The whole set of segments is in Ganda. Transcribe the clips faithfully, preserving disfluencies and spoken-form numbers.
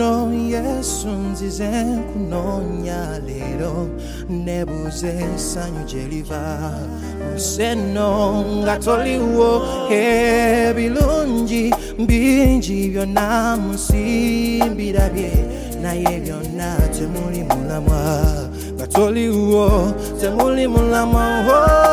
Mukwano Yesu nzize kunonya lero nebuze sanyu jeliva Museno nga toliwo ebilungi bingi byonna musimbirabye naye byonna temuli mulamwa nga toliwo temuli mulamwa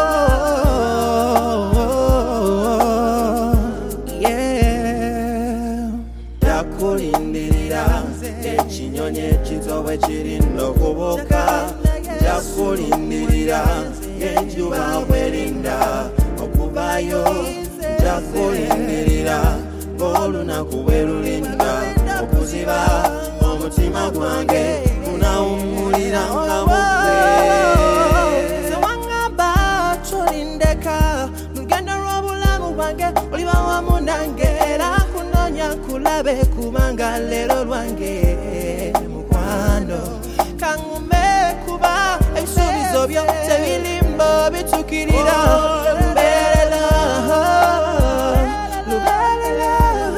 Jakulindirira ekinyonyi kizowe kirina okubuuka Jakulindirira enjuba bwerinda okuvaayo Jakulindirira olunaku bwe lulinda okuziba omutima gwange gunawummulira nga mugwe Sewangamba tolindeka lugendo lw'obulamu bwange oliba wamu nange era kunonya kulabe kubanga lero lwange mukwano kangume kuba ebisuubizo byo tebilimbo bitukirira lubeerera lubeerera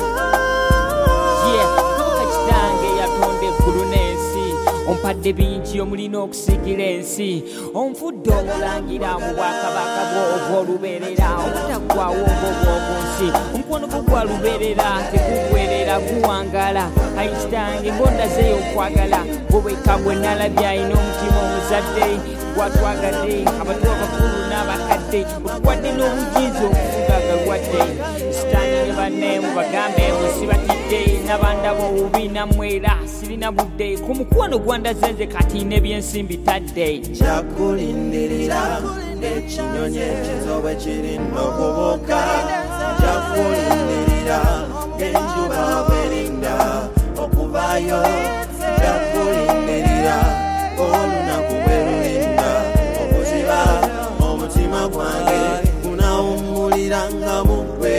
Ompadde bingi omulina okusigira ensi onfudde omulangira mu bwakabaka bw'olubeerera obutaggwaawo obw'obw'okunsi omukono gwo gwa lubeerera tegugwerera guwangala ayikitange ng'ondazeeyo okwagala bwebweka bwe nalabye alina omutima omuzadde gwatwagadde abato abakulu n'abakadde otuwadde n'obujiizi okufuga galwadde sitaani ne banne mubagambe musibatidde nabandaba obubi nammwera sirina budde ku mukwano gwandaze nze kati n'ebyensimbi tadde Jakulindirira ekinyonyi ekizowe kirina okubuuka Jakulindirira enjuba bwerinda okuvaayo Jakulindirira olunaku bwe lulinda okuziba omutima gwange gunawummulira nga mugwe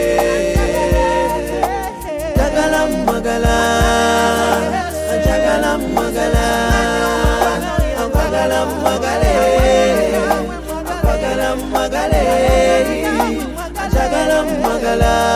Jagala mwagala Jagala mwagala Akwagala mwagale Akwagala mwagale Jagala mwagala